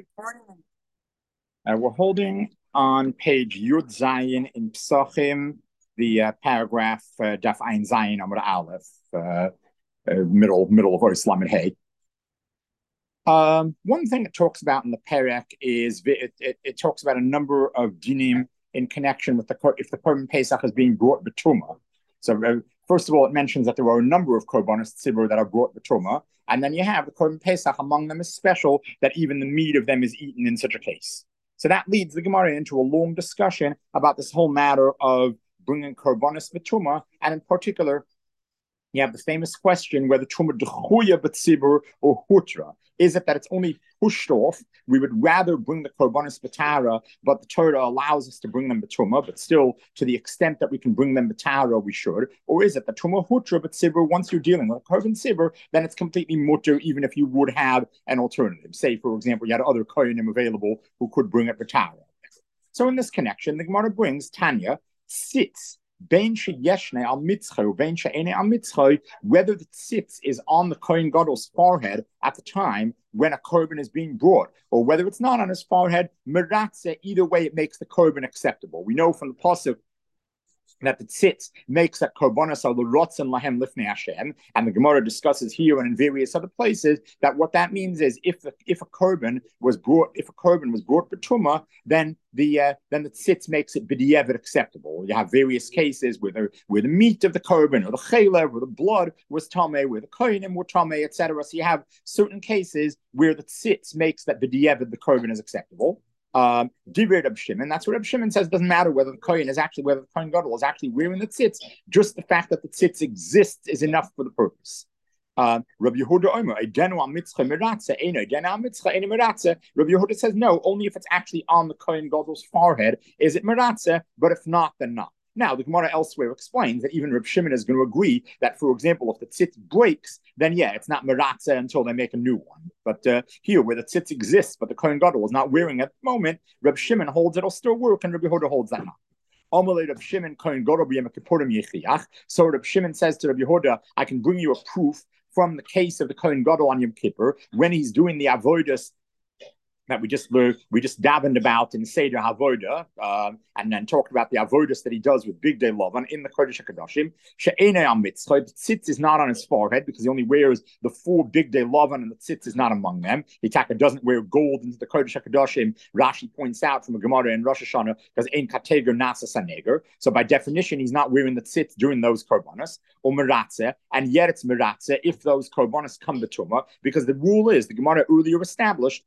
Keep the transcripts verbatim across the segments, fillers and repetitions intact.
Uh, we're holding on page Yud Zayin in Psachim, the uh, paragraph uh, Daf Ein Zayin Amud Aleph, uh, uh, middle middle of Islam and Hay. Um, one thing it talks about in the Perek is it, it, it talks about a number of dinim in connection with the if the Korban Pesach is being brought b'tumah. So uh, first of all, it mentions that there are a number of korbanos tzibur that are brought b'tumah, and then you have the Korban Pesach among them is special that even the meat of them is eaten in such a case. So that leads the Gemara into a long discussion about this whole matter of bringing korbanos b'tumah, and in particular, you have the famous question whether tumah dechuya b'tzibur or hutra. Is it that it's only pushed off? We would rather bring the korbanos b'tara, but the Torah allows us to bring them b'tumah, but still, to the extent that we can bring them b'tara, we should. Or is it that tumah hutra b'tzibur, once you're dealing with a korban tzibur, then it's completely mutter, even if you would have an alternative. Say, for example, you had other kohanim available who could bring it b'tara. So in this connection, the Gemara brings Tanya, sits, whether the tzitz is on the Kohen Gadol's forehead at the time when a korban is being brought, or whether it's not on his forehead, meratze, either way it makes the korban acceptable. We know from the pasuk that the tzitz makes that korbanos are l'rotzen lahem lifnei Hashem, and the Gemara discusses here and in various other places that what that means is if the, if a korban was brought if a korban was brought b'tumah, then the uh, then the tzitz makes it b'diavad acceptable. You have various cases where the where the meat of the korban or the chaylev or the blood was tameh, where the kohanim were tameh, et cetera. So you have certain cases where the tzitz makes that b'diavad the korban is acceptable. Um, Divrei Reb Shimon. That's what Reb Shimon says. It doesn't matter whether the Kohen is actually, whether the Kohen Gadol is actually wearing the tzitz. Just the fact that the tzitz exists is enough for the purpose. Um, Rabbi Yehuda Omer, Eidenu al mitzcha meratze, Eino Eidenu al mitzcha, Eino meratze. Rabbi Yehuda says no, only if it's actually on the Kohen Gadol's forehead is it meratze, but if not, then not. Now, the Gemara elsewhere explains that even Reb Shimon is going to agree that, for example, if the tzitz breaks, then yeah, it's not meratze until they make a new one. But uh, here, where the tzitz exists, but the Kohen Gadol is not wearing it at the moment, Reb Shimon holds it'll still work, and Reb Yehuda holds that not. Amalei Reb Shimon Kohen Gadol b'yem kippurim yechiach. So Reb Shimon says to Reb Yehuda, I can bring you a proof from the case of the Kohen Gadol on Yom Kippur when he's doing the avodas that we just learned, we just davened about in Seder Havodah, um, and then talked about the avodas that he does with Big Day Lavan in the Kodesh HaKadoshim. She'enei al mitzcha, the tzitz is not on his forehead because he only wears the four Big Day Lavan, and the tzitz is not among them. Hitaka doesn't wear gold into the Kodesh HaKadoshim. Rashi points out from a Gemara in Rosh Hashanah because ein kateger nasa saneger. So by definition, he's not wearing the tzitz during those korbanos or meratze, and yet it's meratze if those korbanos come to tumah, because the rule is the Gemara earlier established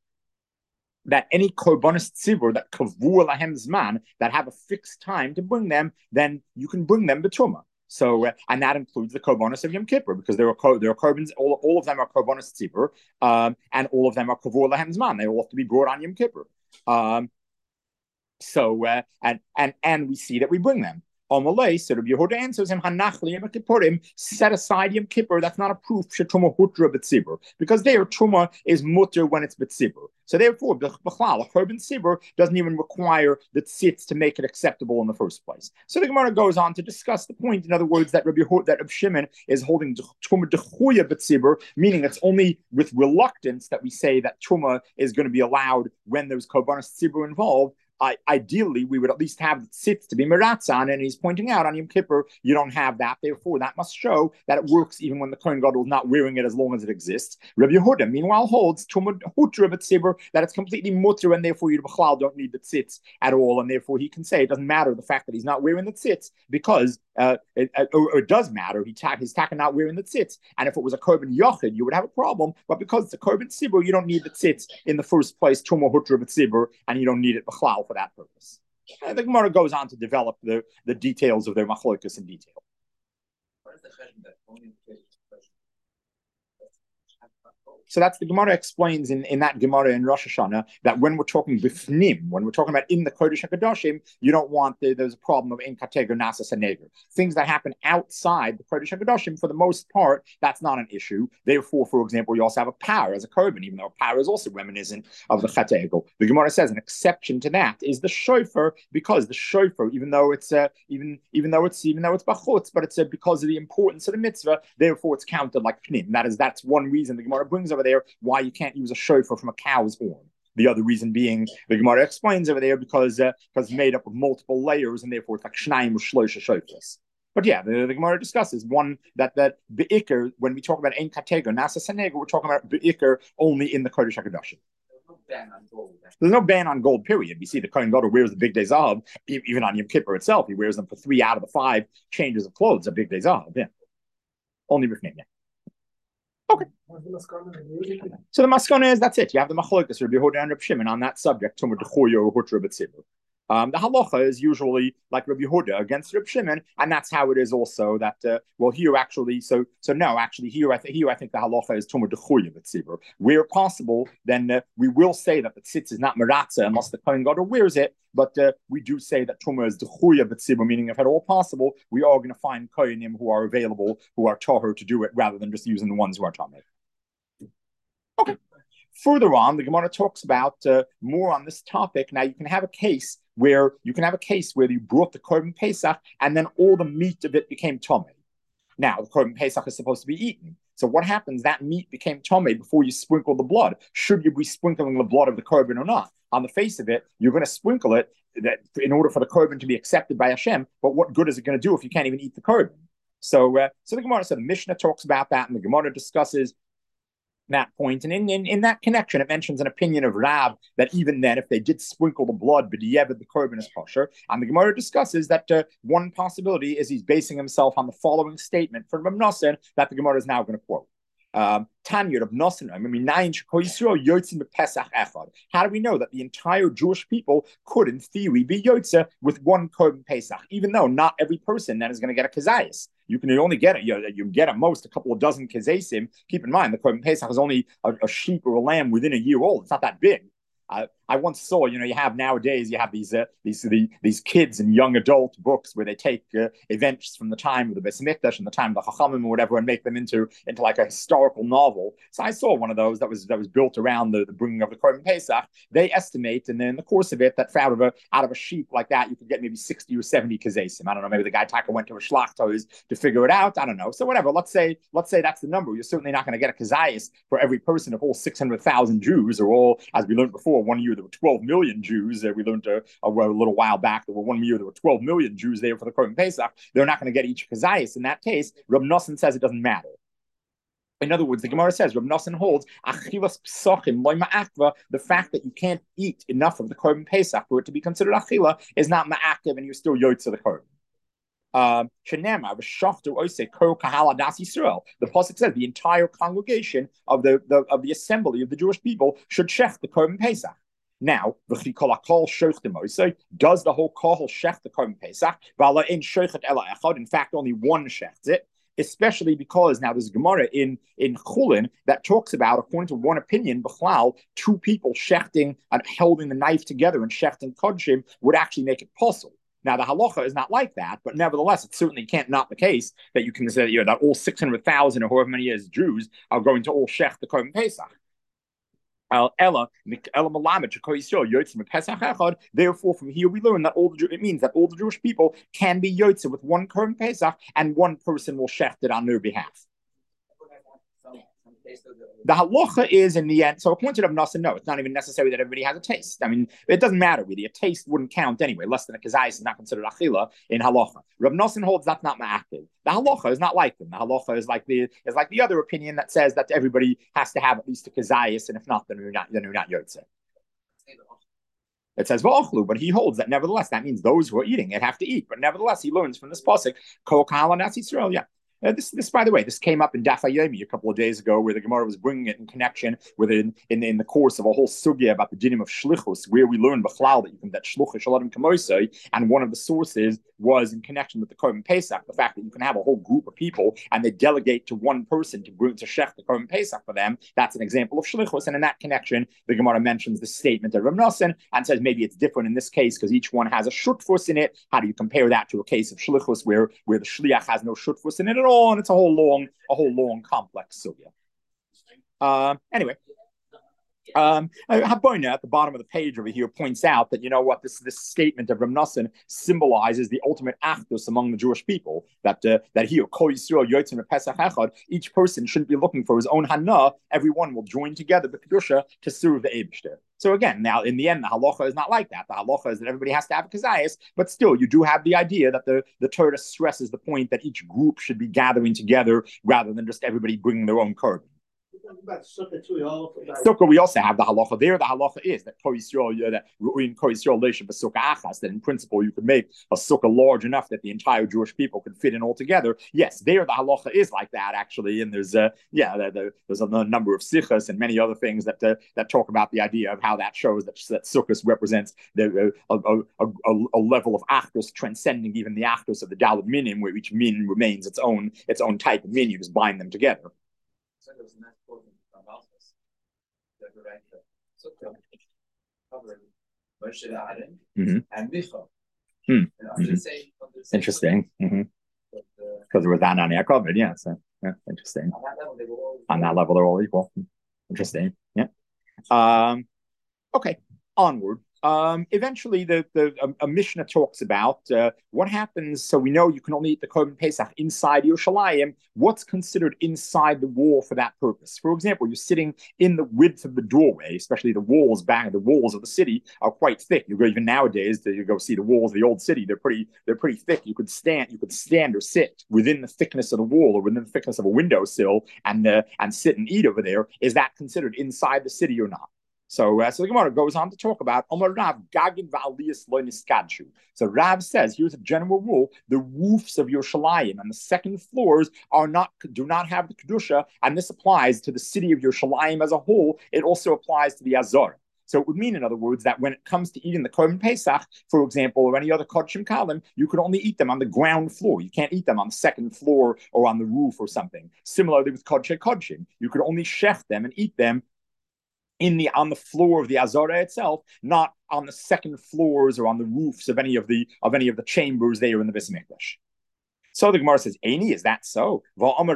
that any korbanos tzibur that kavur lahem zman, that have a fixed time to bring them, then you can bring them b'tumah. So, uh, and that includes the korbanos of Yom Kippur, because there are there are korbans, all, all of them are korbanos tzibur, um, and all of them are kavur lahem zman. They all have to be brought on Yom Kippur. Um, so, uh, and and and we see that we bring them. Amalei, so Rabbi Yehuda answers him, Hanachli Yom Kippurim, set aside Yom Kippur. That's not a proof shetumah hutra b'tzibur, because there tumah is mutter when it's b'tzibur. So therefore, b'chlal, a korban tzibur doesn't even require the tzitz to make it acceptable in the first place. So the Gemara goes on to discuss the point. In other words, that Rabbi Yehuda, that Rabbi Shimon is holding tumah dechuya b'tzibur, meaning it's only with reluctance that we say that tumah is going to be allowed when there's korbanos tzibur involved. I, ideally, we would at least have the tzitz to be meratzan, and he's pointing out on Yom Kippur, you don't have that. Therefore, that must show that it works even when the Kohen Gadol is not wearing it as long as it exists. Rabbi Yehuda, meanwhile, holds tumah hutra b'tzibur, that it's completely mutter, and therefore you don't need the tzitz at all, and therefore he can say it doesn't matter the fact that he's not wearing the tzitz, because uh, it, or, or it does matter, he ta- he's taken not wearing the tzitz, and if it was a korban yochid, you would have a problem, but because it's a korban tzibur, you don't need the tzitz in the first place, tumah hutra b'tzibur, and you don't need it b'chlal for that purpose. And the Gemara goes on to develop the, the details of their machlokas in detail. What is the that only So that's the Gemara explains in, in that Gemara in Rosh Hashanah that when we're talking bifnim, when we're talking about in the Kodesh HaKadoshim, you don't want the, there's a problem of in kateger nasas and neger. Things that happen outside the Kodesh HaKadoshim, for the most part, that's not an issue. Therefore, for example, you also have a power as a korban, even though a power is also reminiscent of the chet egel. The Gemara says an exception to that is the shofar, because the shofar, even though it's uh, even even though it's even though it's bachutz, but it's uh, because of the importance of the mitzvah, therefore it's counted like pnim. That is that's one reason the Gemara brings over there why you can't use a shofar from a cow's horn. The other reason being, the Gemara explains over there, because uh, because it's made up of multiple layers, and therefore it's like Shnaim Shloisha Shofis. But yeah, the, the Gemara discusses one that that Be'ikr, when we talk about Ein Katego, Nasa Sanega, we're talking about Be'ikr only in the Kodesh HaKadoshim. There's no ban on gold, period. We see the Kohen Gadol wears the Big Day Zahav, even on Yom Kippur itself. He wears them for three out of the five changes of clothes, a Big Day Zahav. Yeah. Only with name, yeah. Okay. So the maskana is, that's it. You have the machlokas, Rabbi Yehuda and Rabbi Shimon on that subject. Tumah dechuyo hutra b'tzibur. Um, the halacha is usually like Rabbi Yehuda against Rabbi Shimon, and that's how it is also. That uh, well, here actually, so so no, actually here I think here I think the halacha is tumah dechuya b'tzibur. Where possible, then uh, we will say that the tzitz is not meratza unless the kohen gadol wears it. But uh, we do say that tumah is dechuya b'tzibur, meaning if at all possible, we are going to find kohenim who are available, who are tahor to do it, rather than just using the ones who are tamei. Okay. Further on, the Gemara talks about uh, more on this topic. Now, you can have a case where you can have a case where you brought the korban pesach and then all the meat of it became tomei. Now, the korban pesach is supposed to be eaten. So what happens? That meat became tomei before you sprinkle the blood. Should you be sprinkling the blood of the korban or not? On the face of it, you're going to sprinkle it that in order for the korban to be accepted by Hashem. But what good is it going to do if you can't even eat the korban? So, uh, so the Gemara, so the Mishnah talks about that, and the Gemara discusses that point. And in, in, in that connection, it mentions an opinion of Rab that even then, if they did sprinkle the blood, but the korban is kosher. And the Gemara discusses that uh, one possibility is he's basing himself on the following statement from Rav Nosson that the Gemara is now going to quote. Um, Tanya of Nosson, I mean, how do we know that the entire Jewish people could, in theory, be Yotze with one korban Pesach, even though not every person then is going to get a kazayis? You can only get it, you, you get at most a couple of dozen kazesim. Keep in mind, the korban Pesach is only a, a sheep or a lamb within a year old. It's not that big. Uh, I once saw, you know, you have nowadays, you have these uh, these the, these kids and young adult books where they take uh, events from the time of the Beis Mikdash and the time of the Chachamim or whatever and make them into into like a historical novel. So I saw one of those that was that was built around the, the bringing of the Korban Pesach. They estimate, and then in the course of it, that out of a out of a sheep like that, you could get maybe sixty or seventy kazesim. I don't know. Maybe the guy Taka went to a shlachtos to figure it out. I don't know. So whatever. Let's say let's say that's the number. You're certainly not going to get a kazayis for every person of all six hundred thousand Jews, or all, as we learned before, one year there were twelve million Jews. Uh, we learned uh, a, a little while back there were one year there were twelve million Jews there for the Korban Pesach. They're not going to get each kazayis. In that case, Rav Nosson says it doesn't matter. In other words, the Gemara says, Rav Nosson holds, achilas psachim loy ma'akva, the fact that you can't eat enough of the Korban Pesach for it to be considered achila is not ma'akiv, and you're still yotze the Korban. Um, the pasuk says the entire congregation of the, the of the assembly of the Jewish people should shech the Korban Pesach. Now, does the whole kohol shech the Korban Pesach? In fact, only one shechts it. Especially because now there's a Gemara in, in Chulin that talks about, according to one opinion, Bechlal, two people shechting and holding the knife together and shechting kodshim would actually make it possible. Now, the halacha is not like that, but nevertheless, it certainly can't not the case that you can say, you know, that all six hundred thousand or however many years Jews are going to all shech the Korban Pesach. Therefore, from here we learn that all the it means that all the Jewish people can be yotze with one Korban Pesach, and one person will shecht it on their behalf. The halacha is in the end, so according to Rav Nosson, no, it's not even necessary that everybody has a taste. I mean, it doesn't matter really. A taste wouldn't count anyway. Less than a kazayis is not considered achila in halacha. Rav Nosson holds that's not ma'akiv. The halacha is not like them. The halacha is like the is like the other opinion that says that everybody has to have at least a kazayis, and if not, then you're not then you're not yotze. It says v'ochlu, but he holds that nevertheless that means those who are eating it have to eat. But nevertheless, he learns from this pasuk kol kahal nas Yisrael. Yeah. Uh, this, this, by the way, this came up in Daf Yomi a couple of days ago, where the Gemara was bringing it in connection with it in, in, in the course of a whole sugya about the dinim of shlichus, where we learned b'chlal that you can that shluchah shaladim kamosai, and one of the sources was in connection with the Korban Pesach, the fact that you can have a whole group of people and they delegate to one person to bring to shech the Korban Pesach for them. That's an example of shlichus, and in that connection, the Gemara mentions the statement of Rav Nosson and says maybe it's different in this case because each one has a shutfus in it. How do you compare that to a case of shlichus where where the shliach has no shutfus in it at all? And it's a whole long, a whole long complex sugya. Uh, anyway, um, Habona at the bottom of the page over here points out that you know what this this statement of Rav Nosson symbolizes the ultimate achdus among the Jewish people. That uh, that here Kol Yisrael Yotzim Pesach Echad, each person shouldn't be looking for his own hana. Everyone will join together the kedusha to serve the Eibishter. So again, now in the end, the halacha is not like that. The halacha is that everybody has to have a kazayas, but still, you do have the idea that the, the Torah stresses the point that each group should be gathering together rather than just everybody bringing their own korban. Sukkah, we also have the halacha there. The halacha is that that in principle you could make a sukkah large enough that the entire Jewish people could fit in all together. Yes, there the halacha is like that actually, and there's a yeah the, the, there's a number of sichas and many other things that uh, that talk about the idea of how that shows that that sukkah represents the uh, a, a, a, a level of achdus transcending even the achdus of the Daled minim, where each min remains its own its own type of min. You just bind them together. Mm-hmm. And Micha. Mm. Mm-hmm. Interesting. Because mm-hmm. it was that on the covered, yeah. So yeah, interesting. On that level, they were all on that level, they're all equal. Interesting. Yeah. Um, okay. Onward. Um, eventually, the, the a, a Mishnah talks about uh, what happens. So we know you can only eat the Korban Pesach inside Yerushalayim. What's considered inside the wall for that purpose? For example, you're sitting in the width of the doorway, especially the walls back. The walls of the city are quite thick. You go even nowadays. You go see the walls of the old city. They're pretty. They're pretty thick. You could stand. You could stand or sit within the thickness of the wall or within the thickness of a windowsill and uh, and sit and eat over there. Is that considered inside the city or not? So, uh, so the Gemara goes on to talk about Omar Rav Gagin va'aliyas lo niskadshu. So Rav says, here's a general rule: the roofs of Yerushalayim and the second floors are not do not have the kedusha, and this applies to the city of Yerushalayim as a whole. It also applies to the Azor. So it would mean, in other words, that when it comes to eating the Korban Pesach, for example, or any other Kodshim Kalim, you could only eat them on the ground floor. You can't eat them on the second floor or on the roof or something. Similarly with Kodshe Kodshim, you could only shech them and eat them in the on the floor of the Azorah itself, not on the second floors or on the roofs of any of the of any of the chambers there in the Beis Mikdash. So the Gemara says, Eini, is that so?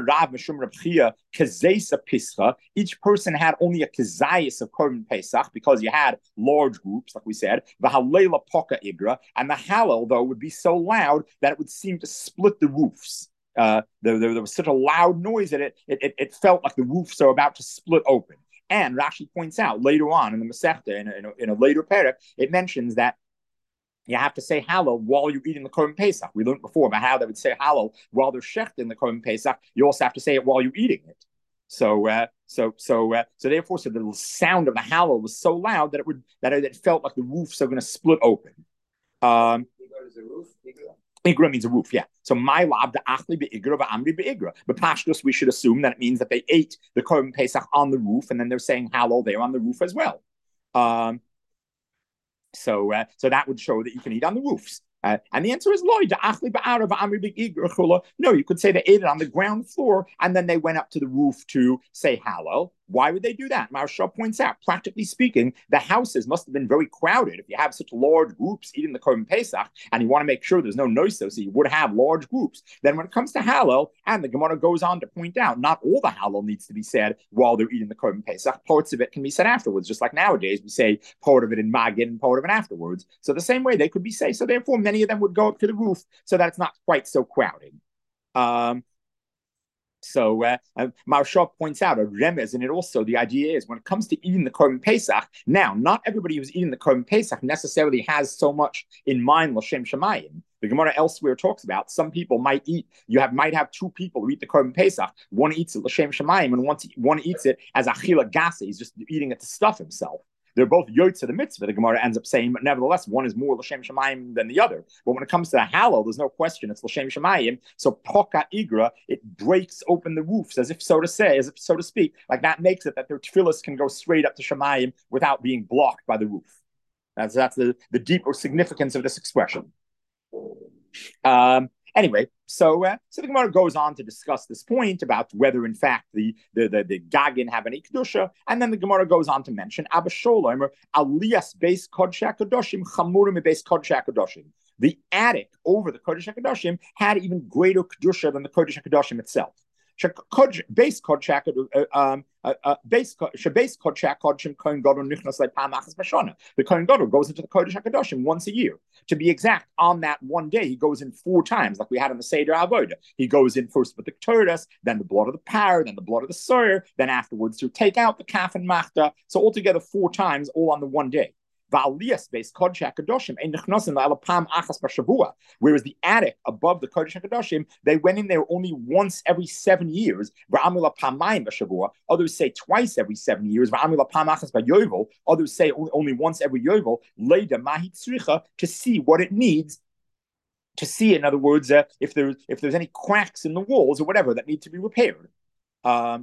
Each person had only a kezayis of Korban Pesach because you had large groups, like we said. And the Hallel, though, would be so loud that it would seem to split the roofs. Uh, there, there, there was such a loud noise that it, it, it felt like the roofs are about to split open. And Rashi points out later on in the Masechta, in a, in a, in a later parak, it mentions that you have to say Hallel while you're eating the Korban Pesach. We learned before about how they would say Hallel while they're shechting the Korban Pesach. You also have to say it while you're eating it. So, uh, so, so, uh, so therefore, so the sound of the Hallel was so loud that it would that it felt like the roofs are going to split open. Um, Igra means a roof, yeah. So my lab the achli be'igra va'amri be'igra. But pashtus, we should assume that it means that they ate the Korban Pesach on the roof, and then they're saying Hallel there on the roof as well. Um, so, uh, so that would show that you can eat on the roofs. Uh, and the answer is no, you could say they ate it on the ground floor and then they went up to the roof to say Hallel. Why would they do that? Maharsha points out, practically speaking, the houses must have been very crowded. If you have such large groups eating the Korban Pesach and you want to make sure there's no noise, so you would have large groups. Then when it comes to Hallel, and the Gemara goes on to point out, not all the Hallel needs to be said while they're eating the Korban Pesach. Parts of it can be said afterwards, just like nowadays we say part of it in Magid and part of it afterwards. So the same way they could be said. So therefore, many of them would go up to the roof so that it's not quite so crowded. Um, So uh, uh, Maharsha points out a remez, and it also the idea is when it comes to eating the Korban Pesach. Now, not everybody who's eating the Korban Pesach necessarily has so much in mind l'shem shamayim. The Gemara elsewhere talks about some people might eat. You have might have two people who eat the Korban Pesach. One eats it l'shem shamayim, and one one eats it as achila gasa. He's just eating it to stuff himself. They're both yotze of the mitzvah, the Gemara ends up saying, but nevertheless, one is more l'shem shamayim than the other. But when it comes to the Hallel, there's no question it's l'shem shamayim. So poka igra, it breaks open the roofs, as if so to say, as if so to speak, like that makes it that their tefillas can go straight up to shamayim without being blocked by the roof. That's that's the, the deeper significance of this expression. Um, Anyway, so uh, so the Gemara goes on to discuss this point about whether, in fact, the the the, the Gagin have any kedusha, and then the Gemara goes on to mention Abba Sholem or Aliyas beis Kodesh HaKadoshim Chamurim beis Kodesh HaKadoshim. The attic over the Kodesh HaKadoshim had even greater kedusha than the Kodesh HaKadoshim itself. base kodshak um base base kodshak kodshim kohen gadol nichnas like pam achas b'shana. The kohen gadol goes into the kodesh hakadoshim once a year. To be exact, on that one day, he goes in four times, like we had in the Seder Avodah. He goes in first with the Torah, then the blood of the par, then the blood of the soyer, then afterwards to take out the calf and machta. So altogether four times, all on the one day. Whereas the attic above the Kodesh HaKadoshim, they went in there only once every seven years. Others say twice every seven years. Others say only, only once every yovel. To see what it needs. To see, in other words, uh, if there's if there's any cracks in the walls or whatever that need to be repaired. Um,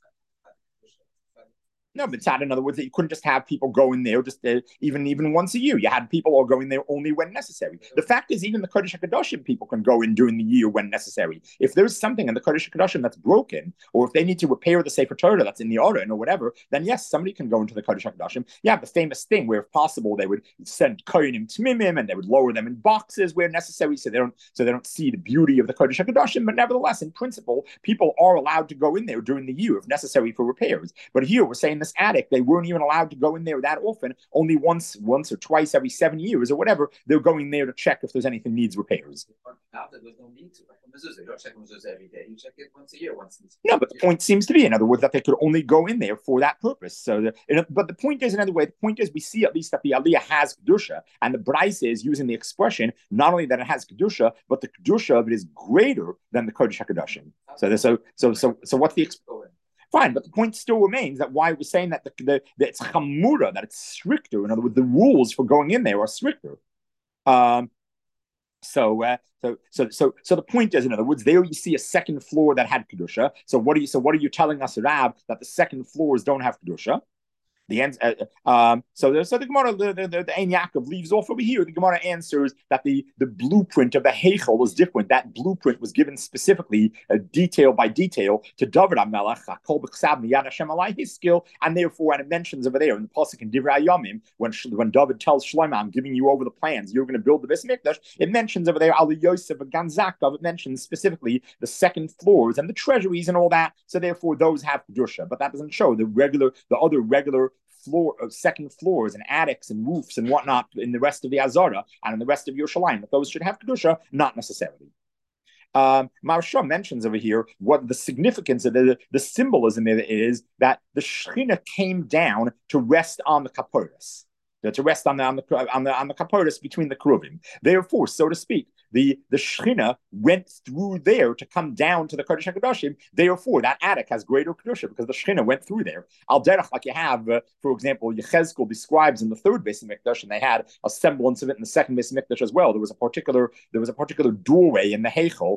No, but it's not, in other words, that you couldn't just have people go in there just uh, even even once a year. You had people all going there only when necessary. The fact is, even the Kodesh HaKadoshim people can go in during the year when necessary. If there's something in the Kodesh HaKadoshim that's broken, or if they need to repair the Sefer Torah that's in the Aron or whatever, then yes, somebody can go into the Kodesh HaKadoshim. Yeah, the famous thing where, if possible, they would send Kohanim Tmimim and they would lower them in boxes where necessary, so they don't so they don't see the beauty of the Kodesh HaKadoshim. But nevertheless, in principle, people are allowed to go in there during the year if necessary for repairs. But here we're saying this attic, they weren't even allowed to go in there that often, only once once or twice every seven years or whatever. They're going there to check if there's anything needs repairs. There's no need to. Like mezuzah, you don't check mezuzah every day. You check it once a year. Once in no, but the point seems to be, in other words, that they could only go in there for that purpose. So, the, but the point is, another way, the point is, we see at least that the Aliyah has Kedusha, and the Braisa is using the expression not only that it has Kedusha, but the Kedusha of it is greater than the Kodesh HaKadoshim. So, so, so, so, so, what's the expression? Fine, but the point still remains that why we're saying that the, the that it's chamura, that it's stricter. In other words, the rules for going in there are stricter. Um, so, uh, so, so, so, so the point is, in other words, there you see a second floor that had kedusha. So, what are you? So, what are you telling us, Rab, that the second floors don't have kedusha? The end. Uh, um, so, the, so the Gemara, the the, the, the Ein Yaakov leaves off over here. The Gemara answers that the the blueprint of the Heichel is different. That blueprint was given specifically, uh, detail by detail, to David HaMelech, Hakol b'chsav miyad Hashem alai, his skill, and therefore, and it mentions over there in the pasuk in Divrei Yamim, when when David tells Shlomo, "I'm giving you over the plans. You're going to build the Beis Mikdash." It mentions over there Al Yosef and Ganzakov. It mentions specifically the second floors and the treasuries and all that. So therefore, those have kedusha, but that doesn't show the regular, the other regular floor of second floors and attics and roofs and whatnot in the rest of the Azara and in the rest of Yerushalayim, that those should have kedusha, not necessarily. Um, Maharsha mentions over here what the significance of the, the symbolism of it is, that the Shechina came down to rest on the Kaporos, to rest on the on the on the on the Kaporos between the Keruvim. Therefore, so to speak, the the Shechina went through there to come down to the Kodesh HaKadoshim. Therefore, that attic has greater kedusha because the Shechina went through there. Al derech, like you have, uh, for example, Yechezkel describes in the third Beis Mikdash, and they had a semblance of it in the second Beis Mikdash as well. There was a particular there was a particular doorway in the Heichel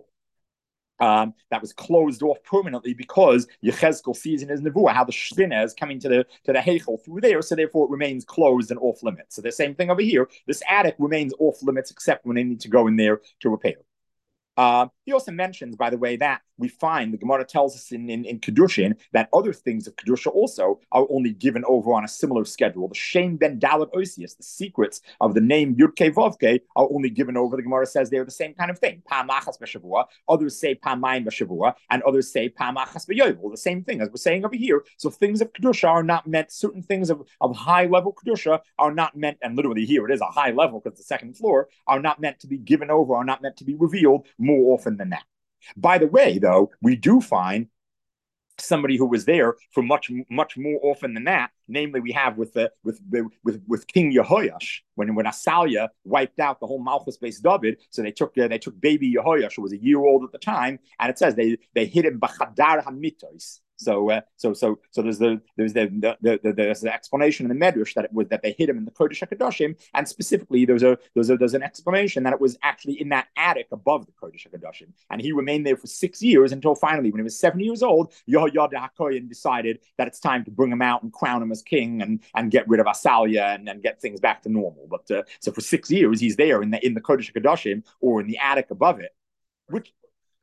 Um, that was closed off permanently because Yechezkel sees in his nevuah how the Shechina is coming to the to the Heichel through there, so therefore it remains closed and off limits. So the same thing over here. This attic remains off limits except when they need to go in there to repair. Uh, he also mentions, by the way, that we find the Gemara tells us in, in, in Kedushin that other things of Kedusha also are only given over on a similar schedule. The Shem ben Dalet Osius, the secrets of the name Yudke Vovke, are only given over. The Gemara says they're the same kind of thing. Pa'amachas b'shavua, others say Pa'amayim b'shavua, and others say Pa'amachas b'yovel. The same thing as we're saying over here. So things of Kedusha are not meant, certain things of, of high level Kedusha are not meant, and literally here it is a high level because the second floor, are not meant to be given over, are not meant to be revealed more often than that. By the way, though, we do find somebody who was there for much, much more often than that. Namely, we have with the with with with King Yehoyash when when Asalia wiped out the whole Malchus based David. So they took uh, they took baby Yehoyash, who was a year old at the time, and it says they they hid him b'chadar hamitos. So, uh, so, so, so there's the there's the the, the, the there's the explanation in the Medrash that it was that they hid him in the Kodesh HaKadoshim, and specifically there's a there's a there's an explanation that it was actually in that attic above the Kodesh HaKadoshim, and he remained there for six years until finally, when he was seven years old, Yehoyada HaKohen decided that it's time to bring him out and crown him as king and and get rid of Asalia and, and get things back to normal. But uh, so for six years he's there in the in the Kodesh HaKadoshim or in the attic above it, which.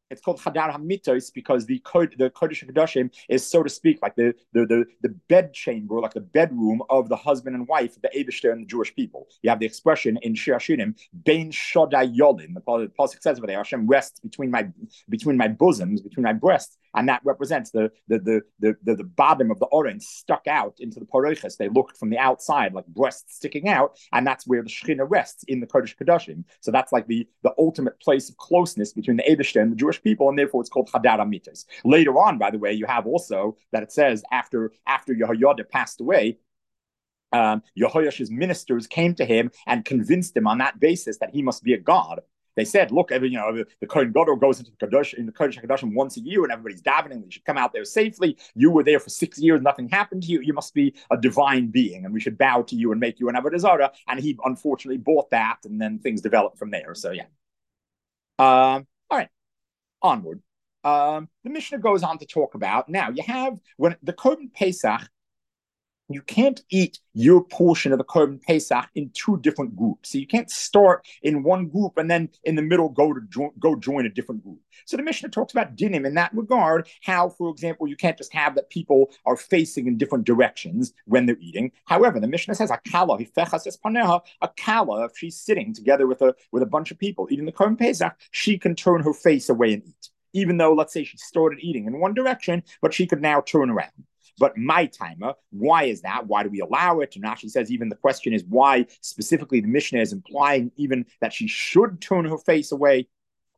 It's called Chadar HaMitos because the code, the Kodesh HaKadoshim is, so to speak, like the, the the the bed chamber, like the bedroom of the husband and wife of the Eibishter and the Jewish people. You have the expression in Shir Hashirim, Bein Shodai Yolin. The pasuk says over there, Hashem rests between my between my bosoms, between my breasts, and that represents the the the the the, the bottom of the oren stuck out into the paroches. They looked from the outside like breasts sticking out, and that's where the Shekhinah rests in the Kodesh HaKadoshim. So that's like the the ultimate place of closeness between the Eibishter and the Jewish people, and therefore it's called Chadar HaMitos. Later on, by the way, you have also that it says after after Yehoiada passed away, um, Yehoiash's ministers came to him and convinced him on that basis that he must be a god. They said, "Look, every you know the, the Kohen Gadol goes into the Kodesh in the Kodesh HaKadoshim once a year, and everybody's davening. They should come out there safely. You were there for six years, nothing happened to you. You must be a divine being, and we should bow to you and make you an Avodah Zarah." And he unfortunately bought that, and then things developed from there. So yeah. Um, all right. Onward. Um, the Mishnah goes on to talk about, now you have, when the Korban Pesach, you can't eat your portion of the Korban Pesach in two different groups. So you can't start in one group and then in the middle go to jo- go join a different group. So the Mishnah talks about dinim in that regard, how, for example, you can't just have that people are facing in different directions when they're eating. However, the Mishnah says, a kala, a kala, if she's sitting together with a, with a bunch of people eating the Korban Pesach, she can turn her face away and eat. Even though, let's say, she started eating in one direction, but she could now turn around. But my timer, why is that? Why do we allow it? And Rashi says even the question is why specifically the Mishnah is implying even that she should turn her face away.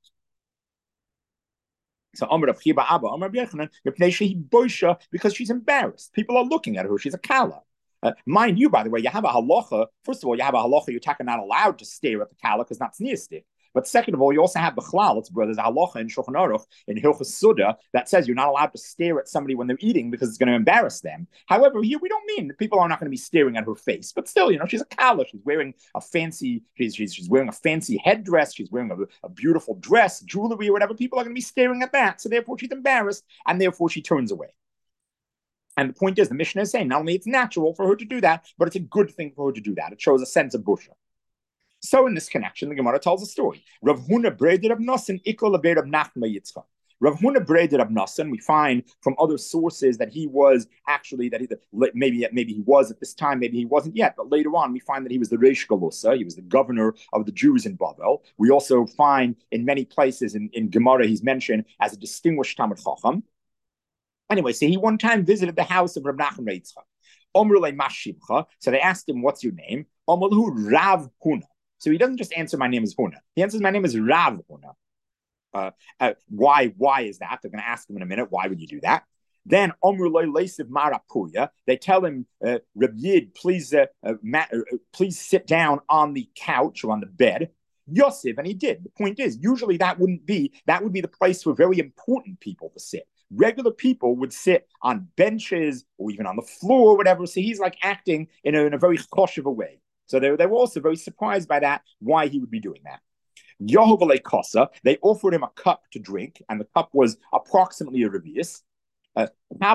So Amar Rav Chiba Abba, Amar Yechanan, because she's embarrassed. People are looking at her. She's a kala. Uh, mind you, by the way, you have a halacha. First of all, you have a halacha. You're not allowed to stare at the kala because that's tzniustik. But second of all, you also have the chlal. It's there's a halacha in Shulchan Aruch in Hilchos Suda that says you're not allowed to stare at somebody when they're eating because it's going to embarrass them. However, here we don't mean that people are not going to be staring at her face, but still, you know, she's a kala. She's wearing a fancy, she's she's, she's wearing a fancy headdress. She's wearing a, a beautiful dress, jewelry, or whatever. People are going to be staring at that, so therefore she's embarrassed, and therefore she turns away. And the point is, the Mishnah is saying not only it's natural for her to do that, but it's a good thing for her to do that. It shows a sense of busha. So in this connection, the Gemara tells a story. Rav Huna braided Rav Nosson ikol lebeir Rav Nachma Yitzchak. Rav Huna braided Rav Nosson. We find from other sources that he was actually that he maybe maybe he was at this time, maybe he wasn't yet. But later on, we find that he was the Reish Galusa. He was the governor of the Jews in Bavel. We also find in many places in, in Gemara he's mentioned as a distinguished Talmid Chacham. Anyway, so he one time visited the house of Rav Nachman Yitzchak. Omrulei Mashimcha. So they asked him, "What's your name?" Omrulhu Rav Huna. So he doesn't just answer, "My name is Huna." He answers, "My name is Rav Huna." Uh, uh, why? Why is that? They're going to ask him in a minute. Why would you do that? Then Omru Loi Leisiv Marapuya. They tell him, uh, "Reb Yid, please, uh, uh, ma- uh, please sit down on the couch or on the bed." Yosef, and he did. The point is, usually that wouldn't be that would be the place for very important people to sit. Regular people would sit on benches or even on the floor or whatever. So he's like acting in a, in a very chosh of a way. So they, they were also very surprised by that, why he would be doing that. Yehovale Kosa, they offered him a cup to drink, and the cup was approximately a revius. Uh,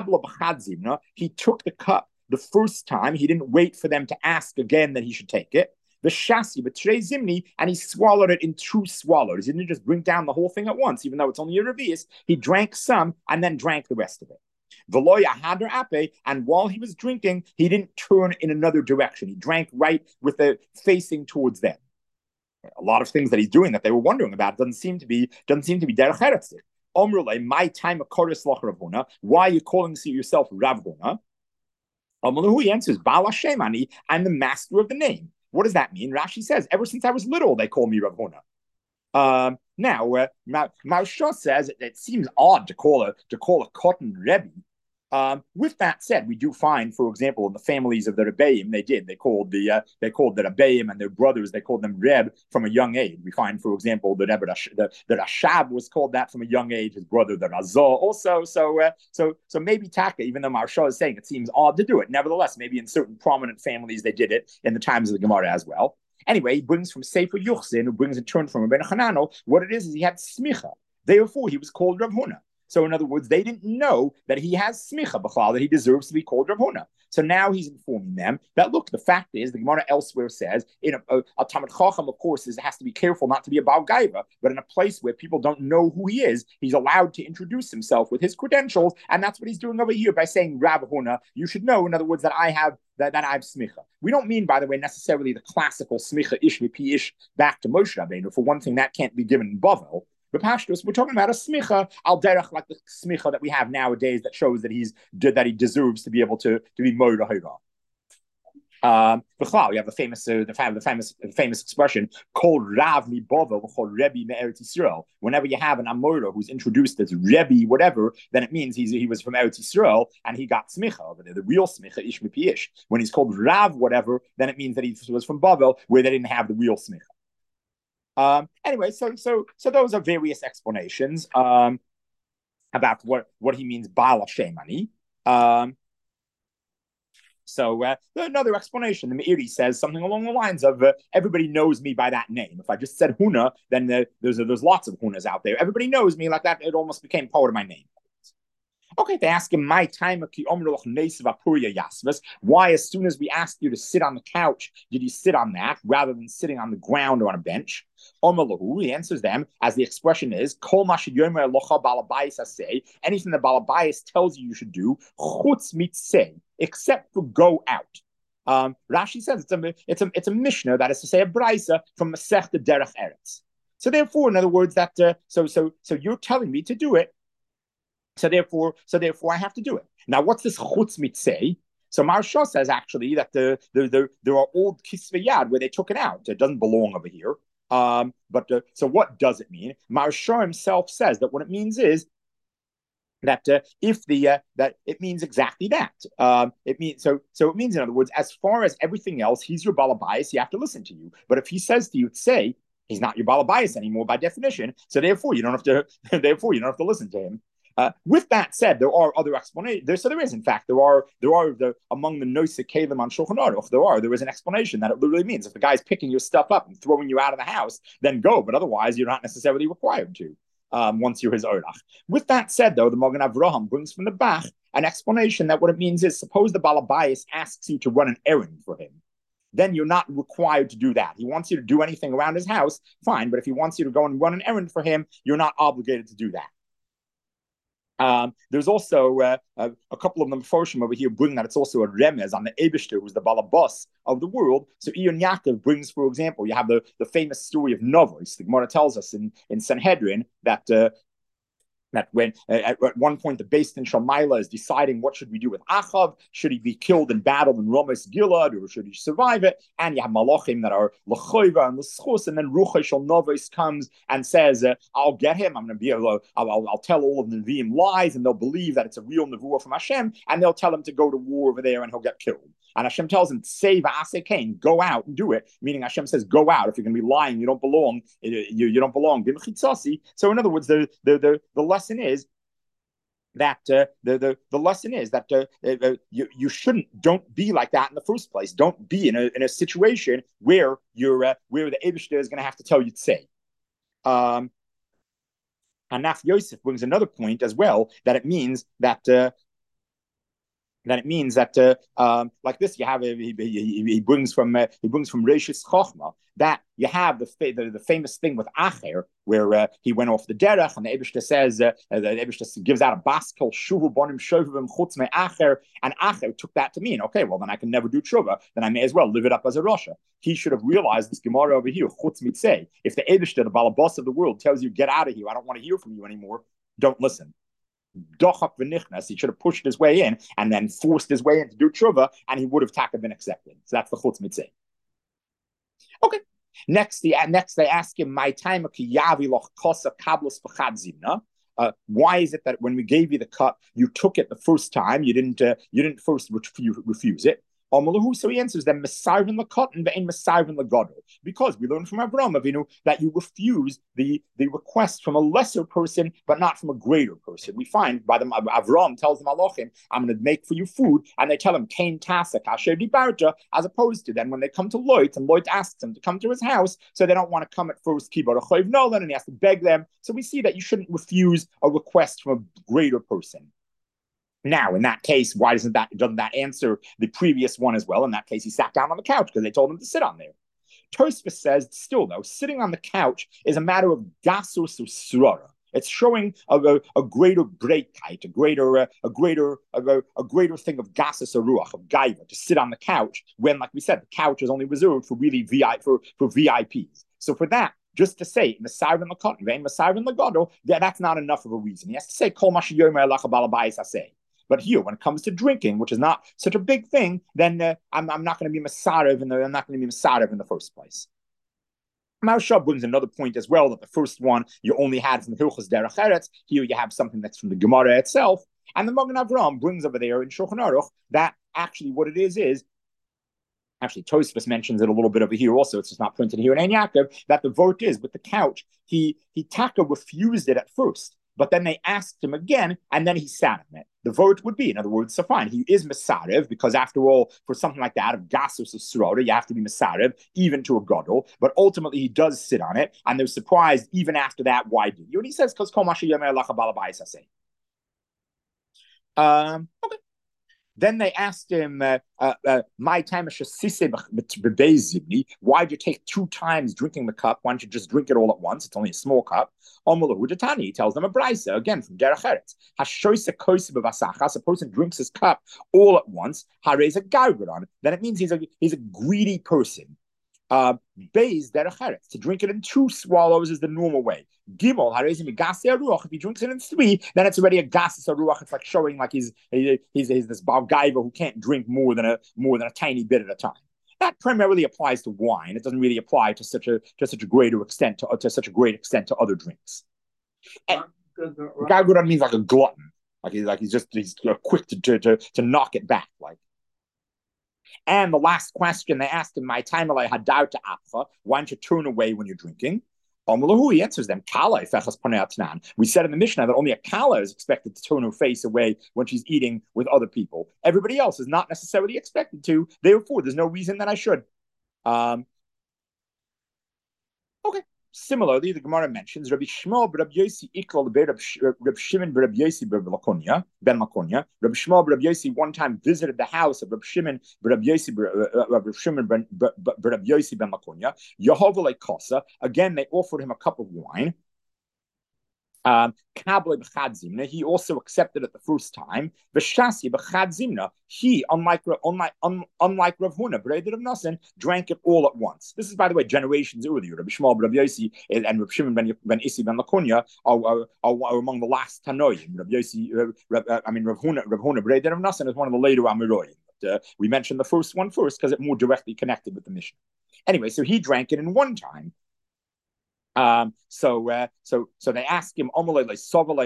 he took the cup the first time. He didn't wait for them to ask again that he should take it. The Shasi, but Trey Zimni, and he swallowed it in two swallows. He didn't just drink down the whole thing at once, even though it's only a revius. He drank some and then drank the rest of it. Veloya hadar ape, and while he was drinking, he didn't turn in another direction. He drank right with the facing towards them. A lot of things that he's doing that they were wondering about doesn't seem to be doesn't seem to be derech eretz. Omrulei, my time of koris loch Rav Huna. Why are you calling yourself Rav Huna? Omrulei, he answers, Baal Hashem ani, I'm the master of the name. What does that mean? Rashi says, ever since I was little, they call me Rav Huna. Um, now, uh, Maharsha says it, it seems odd to call a to call a cotton Rebbe. Um, with that said, we do find, for example, in the families of the Rebbeim, they did. They called the uh, they called the Rebbeim and their brothers. They called them Reb from a young age. We find, for example, the Rebbe the, the Rashab was called that from a young age. His brother, the Razah, also. So, uh, so, so maybe Taka, even though Maharsha is saying it seems odd to do it. Nevertheless, maybe in certain prominent families they did it in the times of the Gemara as well. Anyway, he brings from Sefer Yuchsin, who brings in turn from Rabbeinu Hananel. What it is is he had smicha. Therefore, he was called Rav Huna. So in other words, they didn't know that he has smicha b'chlal, that he deserves to be called Rav Huna. So now he's informing them that, look, the fact is, the Gemara elsewhere says, in a, a, a Talmid Chacham, of course, is, has to be careful not to be a Baal Gaiva, but in a place where people don't know who he is, he's allowed to introduce himself with his credentials, and that's what he's doing over here by saying, Rav Huna, you should know, in other words, that I have that, that I have smicha. We don't mean, by the way, necessarily the classical smicha ish mipi ish back to Moshe Rabbeinu. For one thing, that can't be given in Bavel. But Pashtus, we're talking about a smicha al derech, like the smicha that we have nowadays that shows that he's that he deserves to be able to, to be moed hira. Um, you have the famous, uh, the, fam- the famous, the famous expression called Rav mi Bava called Rebbe me Eretz Yisrael. Whenever you have an Amora who's introduced as Rebbe, whatever, then it means he's he was from Eretz Yisrael and he got smicha over there, the real smicha ish mipi ish. When he's called Rav, whatever, then it means that he was from Bavel, where they didn't have the real smicha. Um, anyway, so so so those are various explanations um, about what, what he means Baal Shemani. Um, so uh, another explanation, the Meiri says something along the lines of uh, everybody knows me by that name. If I just said Huna, then the, there's there's lots of Hunas out there. Everybody knows me like that. It almost became part of my name. Okay, they ask him, my time, why, as soon as we asked you to sit on the couch, did you sit on that rather than sitting on the ground or on a bench? He answers them, as the expression is, anything the Balabais tells you you should do, except for go out. Um, Rashi says it's a, it's, a, it's a Mishnah, that is to say a Braisa, from Masechta Derech Eretz. So therefore, in other words, that uh, so so so you're telling me to do it. So therefore, so therefore, I have to do it. Now, what's this chutz mitzeh? So Maharsha says actually that the, the, the there are old kisvei yad where they took it out. It doesn't belong over here. Um, but uh, so what does it mean? Maharsha himself says that what it means is that uh, if the uh, that it means exactly that. Um, it means so so it means, in other words, as far as everything else, he's your balabais. You have to listen to you. But if he says to you, say he's not your balabais anymore by definition. So therefore, you don't have to. therefore, you don't have to listen to him. Uh, with that said, there are other explanations. There, so there is, in fact, there are there are the among the Nosei Kalim on Shulchan Aruch. There are there is an explanation that it literally means if the guy's picking your stuff up and throwing you out of the house, then go. But otherwise, you're not necessarily required to. Um, once you're his Orach. With that said, though, the Magen Avraham brings from the Bach an explanation that what it means is, suppose the Balabais asks you to run an errand for him. Then you're not required to do that. He wants you to do anything around his house, fine. But if he wants you to go and run an errand for him, you're not obligated to do that. Um, there's also uh, a, a couple of them Meforshim over here bring that it's also a remez on the Eibishter, who's the Balabas of the world. So Iyon Yaakov brings, for example, you have the, the famous story of Novos. The Gemara tells us in, in Sanhedrin that uh, that when uh, at, at one point the Beis Din Shalmaila is deciding what should we do with Achav, should he be killed in battle in Ramas Gilad, or should he survive it? And you have Malachim that are L'choiva and L'schus, and then Ruchai Shal Novos comes and says, uh, I'll get him, I'm going to be able to, I'll, I'll, I'll tell all of the Nevi'im lies, and they'll believe that it's a real Nevuah from Hashem, and they'll tell him to go to war over there and he'll get killed. And Hashem tells him, save Aseh Cain, go out and do it. Meaning Hashem says, go out. If you're going to be lying, you don't belong. You, you don't belong. So in other words, the, the, the, the lesson is that uh, the, the the lesson is that uh, uh, you, you shouldn't, don't be like that in the first place. Don't be in a in a situation where you're uh, where the Eibishter is going to have to tell you to say. Um, and Naf Yosef brings another point as well, that it means that uh, that it means that uh, um, like this, you have a, he, he, he brings from uh, he brings from Reishis Chochma that you have the, the the famous thing with Acher, where uh, he went off the derech, and the Eibishter says uh, the Eibishter gives out a baskel shuvu bonim shovim chutz me Acher, and Acher took that to mean, okay, well then I can never do tshuva, then I may as well live it up as a Rasha. He should have realized this Gemara over here, chutz mitzeh. If the Eibishter, the balabos of the world, tells you get out of here, I don't want to hear from you anymore, don't listen. Dochak v'nichnas, he should have pushed his way in and then forced his way in to do tshuva, and he would have taka been accepted. So that's the chutz mitzeh. Okay. Next, the next they ask him, "My time kiyavi loch kosa kablos b'chad zimna." Uh, why is it that when we gave you the cup, you took it the first time? You didn't. Uh, you didn't first refuse it. So he answers them, Mesarvin the cotton, but in Mesarvin the Gadol. Because we learn from Avraham Avinu that you refuse the, the request from a lesser person, but not from a greater person. We find by the Avraham tells the Malachim, I'm going to make for you food, and they tell him, Kain Tasak, Asher Dibarta, as opposed to then when they come to Lot, and Lot asks them to come to his house, so they don't want to come at first, Kibar Choiv Nolan, and he has to beg them. So we see that you shouldn't refuse a request from a greater person. Now, in that case, why doesn't that doesn't that answer the previous one as well? In that case, he sat down on the couch because they told him to sit on there. Tosfos says, still though, sitting on the couch is a matter of gasus usrara. It's showing a, a, a greater breakheit, a greater, uh, a greater, a, a greater thing of gasus aruach, of gaiva, to sit on the couch when, like we said, the couch is only reserved for really V I for for V I Ps. So for that, just to say Mesarvin l'katan, Mesarvin l'gadol, that's not enough of a reason. He has to say Kol ma sheyomer elacha balabayis aseh. But here, when it comes to drinking, which is not such a big thing, then uh, I'm, I'm not going to be Masarev in the I'm not going to be Masarev in the first place. Maharsha brings another point as well, that the first one you only had from Hilchos Derech Eretz. Here you have something that's from the Gemara itself. And the Magen Avraham brings over there in Shulchan Aruch that actually what it is is, actually Tosfos mentions it a little bit over here also, it's just not printed here in Ein Yaakov, that the vote is with the couch, he, he Taka refused it at first. But then they asked him again, and then he sat on it. The vote would be, in other words, so fine, he is Mesarev, because after all, for something like that, of Gasus of Srora, you have to be Mesarev, even to a Gadol, but ultimately he does sit on it, and they're surprised, even after that, why did you? And he says, because Kol Masha Yomer Lacha Balabayis Aseh. Um, okay. Then they asked him, uh, uh, uh, "My time why'd you take two times drinking the cup? Why don't you just drink it all at once? It's only a small cup." He tells them a brisa, again from Derech Eretz. A person drinks his cup all at once, then it means he's a, he's a greedy person. Uh, Beis Derech Eretz, to drink it in two swallows is the normal way. Gimel, if he drinks it in three, then it's already a gasis aruach. It's like showing like he's he's, he's, he's this Baal Gaiva who can't drink more than a more than a tiny bit at a time. That primarily applies to wine. It doesn't really apply to such a to such a greater extent to, to such a great extent to other drinks. Garguran means like a glutton, like he's like he's just he's quick to to to, to knock it back, like. And the last question they asked him, "My time hadar to apcha, why don't you turn away when you're drinking?" He answers them, we said in the Mishnah that only a kala is expected to turn her face away when she's eating with other people. Everybody else is not necessarily expected to. Therefore, there's no reason that I should. Um, okay. Similarly, the Gemara mentions Rabbi Shmuel ben Rabbi Yossi Ikla Rabbi Shimon ben Rabbi Yossi ben Lakonia. Ben Lakonia. Rabbi Shmuel ben Rabbi Yossi one time visited the house of Rabbi Shimon ben Rabbi Yossi Rabbi Shimon ben Rabbi Yossi ben Lakonia. Yehovah Kosa. Again, they offered him a cup of wine. Um, he also accepted it the first time. He, unlike unlike unlike Rav Huna, B'rei Rav Nosson, drank it all at once. This is, by the way, generations earlier. Rabbi Shmuel, Rabbi Yossi, and Rabbi Shimon ben ben Issi ben Lakonia are, are, are, are among the last Tanoim. Rabbi Yossi, uh, I mean Rav Huna, Rav Huna, B'rei Rav Nosson is one of the later Amiroyim. But, uh, we mentioned the first one first because it more directly connected with the Mishnah. Anyway, so he drank it in one time. Um, so, uh, so, so they ask him, um, don't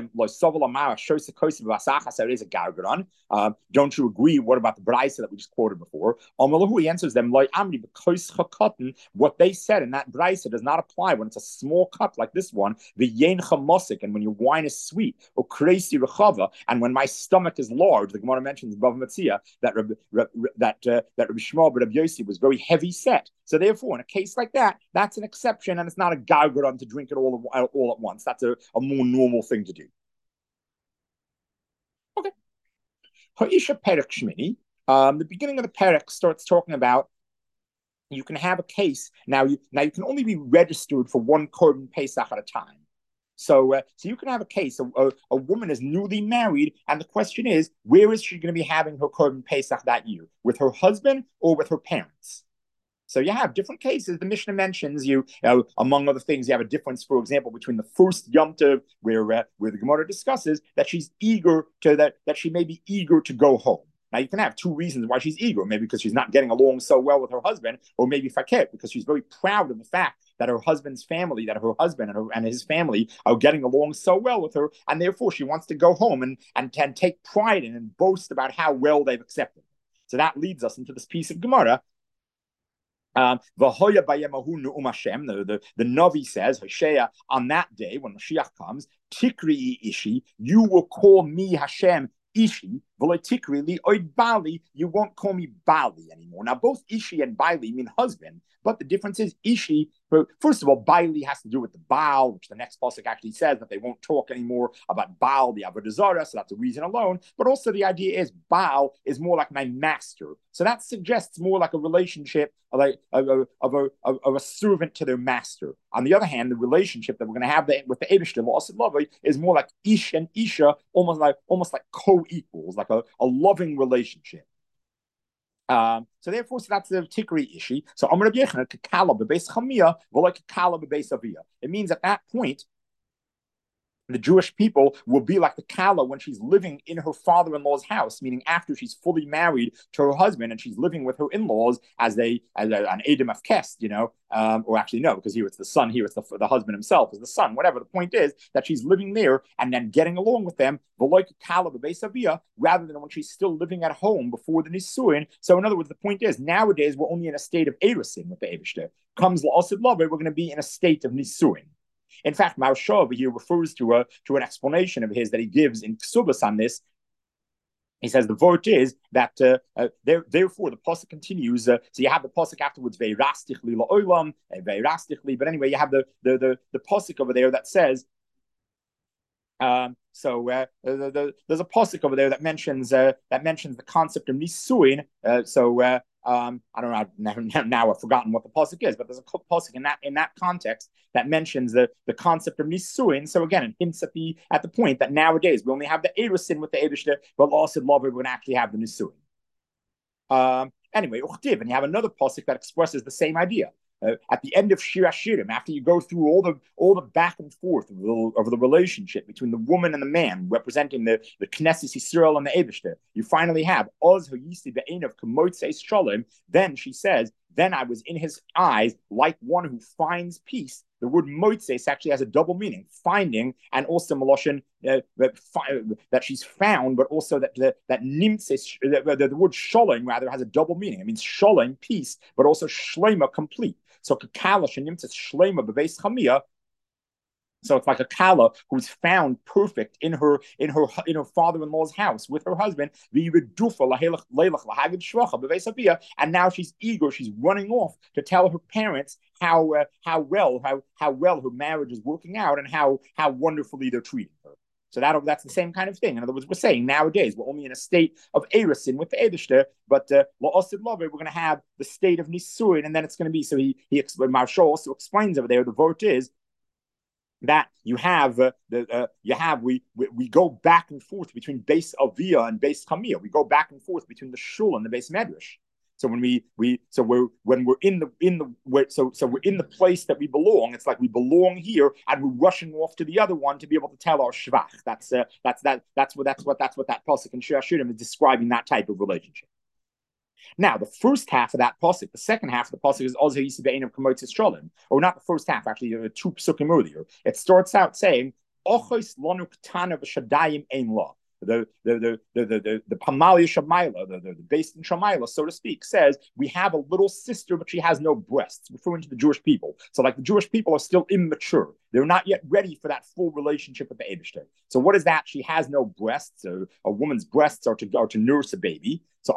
you agree? What about the brisa that we just quoted before? He answers them, what they said in that brisa does not apply when it's a small cup like this one, the yen chamosik, and when your wine is sweet, or crazy rechava, and when my stomach is large. The Gemara mentions above Matzia that Rabbi, that uh, that Rabbi Shmuel ben Rabbi Yossi was very heavy set. So therefore, in a case like that, that's an exception, and it's not a gargaron to drink it all, all at once. That's a, a more normal thing to do. Okay. Ha'isha Perek Shmini. Um, the beginning of the Perek starts talking about you can have a case. Now you, now you can only be registered for one Korban Pesach at a time. So, uh, so you can have a case. A, a, a woman is newly married, and the question is, where is she going to be having her Korban Pesach that year? With her husband or with her parents? So you have different cases. The Mishnah mentions you, you know, among other things, you have a difference, for example, between the first Yom Tov, where uh, where the Gemara discusses that she's eager to that that she may be eager to go home. Now you can have two reasons why she's eager, maybe because she's not getting along so well with her husband, or maybe fakir, because she's very proud of the fact that her husband's family, that her husband and, her, and his family are getting along so well with her, and therefore she wants to go home and and, and take pride in and boast about how well they've accepted her. So that leads us into this piece of Gemara. Um, the, the, the Navi says, Hoshea, on that day when Mashiach comes, Tikri Ishi, you will call me Hashem Ishi, Tikri li oid Bali, you won't call me Bali anymore. Now, both Ishi and Bali mean husband, but the difference is Ishi, first of all, Bali has to do with the Baal, which the next pasuk actually says that they won't talk anymore about Baal, the Avodah Zarah, so that's a reason alone. But also the idea is Baal is more like my master. So that suggests more like a relationship of a, of a, of a, of a servant to their master. On the other hand, the relationship that we're going to have with the Eibishter, La'asid Lavai, is more like Ish and Isha, almost like almost like co-equals, like a, a loving relationship. Um, so therefore, so that's the Tikri Ishi. So Amr Rabbi Yechon, Kekala bebeis Chamia, v'lo Kekala bebeis Avia. It means at that point, the Jewish people will be like the Kala when she's living in her father-in-law's house, meaning after she's fully married to her husband and she's living with her in-laws as they as a, an Adam of Kest, you know, um, or actually no, because here it's the son, here it's the, the husband himself is the son. Whatever the point is that she's living there and then getting along with them, like Kala bebeis Avia, rather than when she's still living at home before the Nisuin. So in other words, the point is nowadays we're only in a state of Erusin with the Eibishter. Comes La'asid Lavai, we're going to be in a state of Nisuin. In fact, Maharsha over here refers to a to an explanation of his that he gives in Ksubas on this. He says the vote is that uh, uh, there, therefore the pasuk continues. Uh, so you have the pasuk afterwards, ve'irastichli la'olam, ve'irastichli. But anyway, you have the the the, the pasuk over there that says. Um, so uh, the, the, there's a pasuk over there that mentions uh, that mentions the concept of nisuin. Uh, so. Uh, Um, I don't know now, now. I've forgotten what the pasuk is, but there's a pasuk in that in that context that mentions the, the concept of nisuin. So again, it hints at the at the point that nowadays we only have the erusin with the Eibishter, but also lover we're going to actually have the nisuin. Um, anyway, uchtiv, and you have another pasuk that expresses the same idea. Uh, at the end of Shir Hashirim, after you go through all the all the back and forth of the, of the relationship between the woman and the man, representing the the Knesset Yisrael and the Eibishter, you finally have Oz Hayisi Be'enav K'motzei Shalom. Then she says, "Then I was in his eyes like one who finds peace." The word moitses actually has a double meaning: finding, and also maloshin uh, that she's found, but also that the, that nimtses, the, the, the word shalom rather has a double meaning. It means shalom, peace, but also shlema, complete. So kakalash and nimtses shlema bebeis chamia. So it's like a kala who's found perfect in her in her in her father-in-law's house with her husband. And now she's eager, she's running off to tell her parents how uh, how well how how well her marriage is working out and how how wonderfully they're treating her. So that that's the same kind of thing. In other words, we're saying nowadays we're only in a state of erusin with the Eibishter, but la'asid lavai we're going to have the state of nisuin, and then it's going to be. So he he Maharsha also explains over there. The vote is that you have uh, the uh, you have we, we we go back and forth between base Avia and base Chamia. We go back and forth between the shul and the base Medrash. So when we we so we're when we're in the in the we're, so so we're in the place that we belong. It's like we belong here, and we're rushing off to the other one to be able to tell our shvach. That's uh, that's that that's what that's what that's what that pasuk in Shir Hashirim is describing, that type of relationship. Now, the first half of that pasuk, the second half of the pasuk is Oz Hayisi Be'enav K'motzei Shalom, or not the first half, actually, uh, two psukim earlier. It starts out saying, Ochos lanu ktana v'shadayim ein la. The the the the the the, the Pamalia Shamaila, the, the, the based in Shamaila, so to speak, says we have a little sister, but she has no breasts, referring to the Jewish people. So, like the Jewish people are still immature; they're not yet ready for that full relationship with the Eibishter. So, what is that? She has no breasts. So a woman's breasts are to are to nurse a baby. So,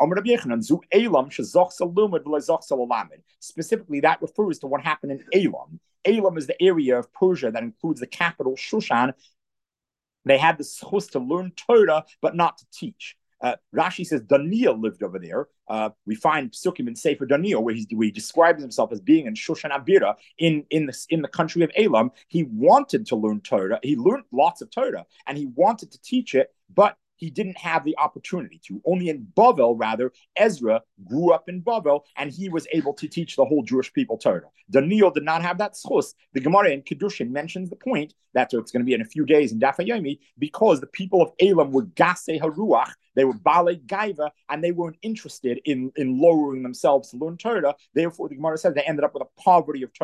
specifically, that refers to what happened in Elam. Elam is the area of Persia that includes the capital Shushan. They had the schus to learn Torah, but not to teach. Uh, Rashi says Daniel lived over there. Uh, we find Psukim in Sefer Daniel where, he's, where he describes himself as being in Shushan Abira in, in, the, in the country of Elam. He wanted to learn Torah. He learned lots of Torah, and he wanted to teach it, but he didn't have the opportunity to. Only in Bavel, rather, Ezra grew up in Bavel, and he was able to teach the whole Jewish people Torah. Daniel did not have that schus. The Gemara in Kedushin mentions the point that it's going to be in a few days in Daf Yomi, because the people of Elam were Gasei Haruach, they were Bale Gaiva, and they weren't interested in, in lowering themselves to learn Torah. Therefore, the Gemara says they ended up with a poverty of Torah.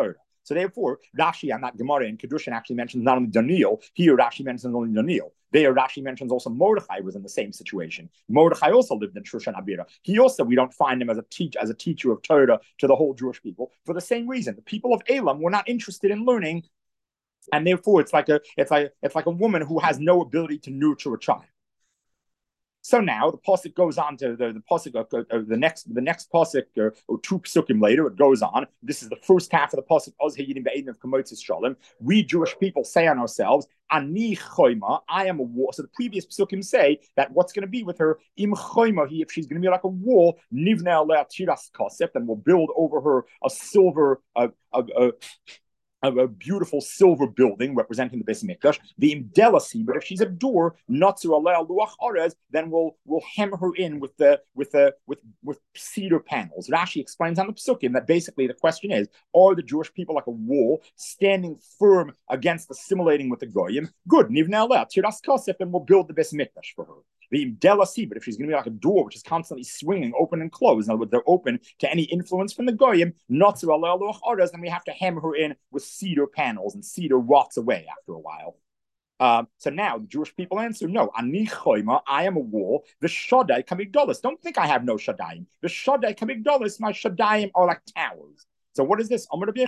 So therefore, Rashi and that Gemara in Kedushin actually mentions not only Daniel, here Rashi mentions only Daniel. There Rashi mentions also Mordechai was in the same situation. Mordechai also lived in Shushan Abira. He also, we don't find him as a teach as a teacher of Torah to the whole Jewish people for the same reason. The people of Elam were not interested in learning, and therefore it's like a it's like it's like a woman who has no ability to nurture a child. So now the pasuk goes on to the, the pasuk uh, uh, the next the next pasuk uh, or two psukim later. It goes on. This is the first half of the pasuk. Oz hayidim be'edim of Kamotzis Shalom. We Jewish people say on ourselves, Ani choima, I am a wall. So the previous psukim say that what's going to be with her im choima, he if she's going to be like a wall, nivna aleh tiras kasef, then we'll build over her a silver a a. a a beautiful silver building representing the Beis Mikdash, the imdelasi. But if she's a door, not to allow luach orez, then we'll we'll hem her in with the with the with with cedar panels. Rashi explains on the psukim that basically the question is: are the Jewish people like a wall standing firm against assimilating with the goyim? Good, nivna aleh tiras kasef, and we'll build the Beis Mikdash for her. The imdelasi, but if she's going to be like a door which is constantly swinging open and closed, in other words, they're open to any influence from the goyim, not to allow luach orez, then we have to hem her in with cedar panels, and cedar rots away after a while. Um, so now the Jewish people answer, no, ani choima, I am a wall. The shaddai kamigdalis. Don't think I have no shaddai. The shaddai kamigdalis, my shaddai are like towers. So what is this? When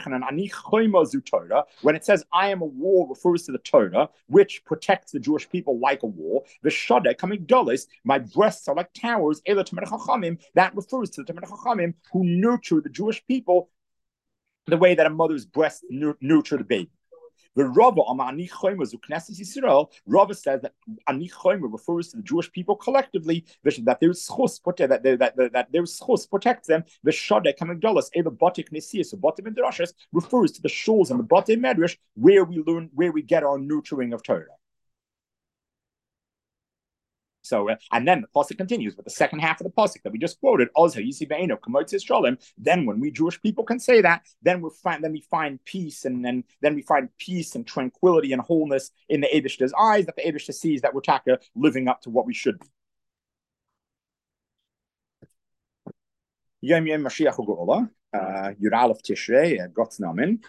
it says I am a wall, refers to the Torah, which protects the Jewish people like a wall. The shaddai kamigdalis, my breasts are like towers. That refers to the Talmidei Chachamim who nurture the Jewish people the way that a mother's breasts nurture the baby. The Rava on Ani Chomer Zukneses Yisrael, Rava says that Ani Chomer refers to the Jewish people collectively, that their schus that that that their schus protects them. The Shaddai Kamigdalas, Ela Batik Nesias, or Batim Midrashas, refers to the shuls and the Batim Medrash where we learn, where we get our nurturing of Torah. So, uh, and then the pasuk continues with the second half of the pasuk that we just quoted. Then, when we Jewish people can say that, then we find, then we find peace, and then then we find peace and tranquility and wholeness in the Eibishter's eyes. That the Eibishter sees that we're taka living up to what we should be. Yom Yom Mashiach U'Geula, Yud Aleph Tishrei, Gotz Namen.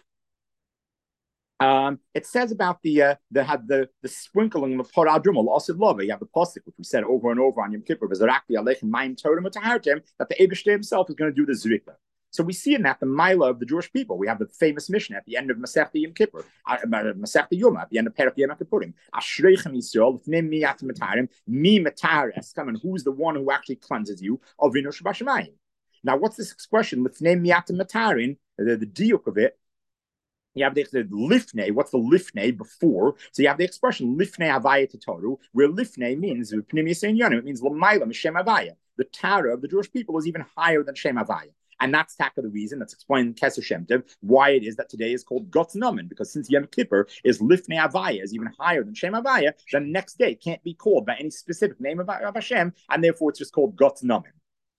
Um, it says about the uh, the the the sprinkling of paradumah also love. You have the pasuk which we said over and over on Yom Kippur, that the Eibishter himself is going to do the zrika. So we see in that the Mila of the Jewish people. We have the famous Mishnah at the end of Masechta Yom Kippur, uh, Masechta Yoma at the end of Perek Yom Kippurim. Ashreichem Yisrael, mi matarim, mi matares. Come, and who's the one who actually cleanses you? Avinu Shabashamayim. Now, what's this expression? Lifnei miyatim matarin. The the diuk of it. You have the, the lifnei. What's the lifnei before? So you have the expression lifnei havaya tatoru, where lifnei means it means l'mayla m'shem havaya. The Torah of the Jewish people is even higher than Shem Havaya. And that's taka the reason that's explained in Keser Shem Tov why it is that today is called Gotz Namen, because since Yom Kippur is Lifnei Havaya, is even higher than Shem Havaya, the next day can't be called by any specific name of, of Hashem, and therefore it's just called Gotz Namen.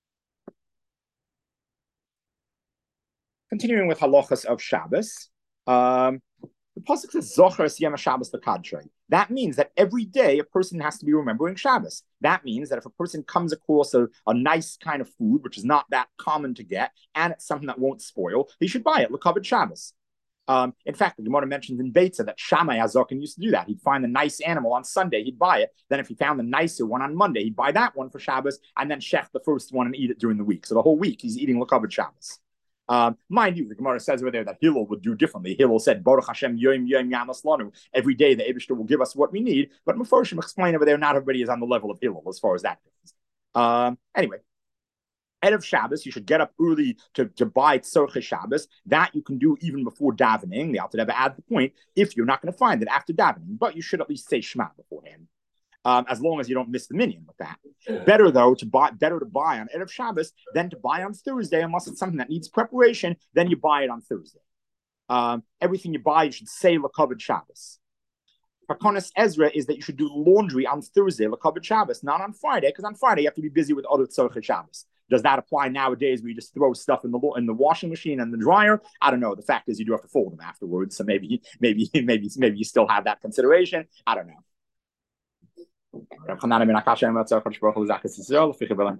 Continuing with halachas of Shabbos. Um, the pasuk says Zocher Siyam Shabbos L'Kadrei. That means that every day a person has to be remembering Shabbos. That means that if a person comes across a, a nice kind of food, which is not that common to get, and it's something that won't spoil, he should buy it L'Kavod Shabbos. Um, in fact, the Gemara mentions in Beitza that Shammai Hazaken used to do that. He'd find the nice animal on Sunday, he'd buy it. Then if he found the nicer one on Monday, he'd buy that one for Shabbos, and then shech the first one and eat it during the week. So the whole week he's eating L'Kavod Shabbos. Um, mind you, the Gemara says over there that Hillel would do differently. Hillel said, Baruch Hashem Yom Yom Yamas Lanu. Every day the Eibishter will give us what we need. But Mefarshim explain over there, not everybody is on the level of Hillel as far as that goes. Um, anyway, Erev Shabbos, you should get up early to, to buy Tzorchei Shabbos. That you can do even before davening. The Alter Rebbe adds the point, if you're not going to find it after davening, but you should at least say Shema beforehand. Um, as long as you don't miss the minyan with that. Yeah. Better though to buy, better to buy on Erev Shabbos than to buy on Thursday, unless it's something that needs preparation. Then you buy it on Thursday. Um, everything you buy, you should say L'Kavod Shabbos. Pakonis Ezra is that you should do laundry on Thursday, L'Kavod Shabbos, not on Friday, because on Friday you have to be busy with other Tzorchei Shabbos. Does that apply nowadays where you just throw stuff in the in the washing machine and the dryer? I don't know. The fact is you do have to fold them afterwards, so maybe maybe maybe maybe you still have that consideration. I don't know.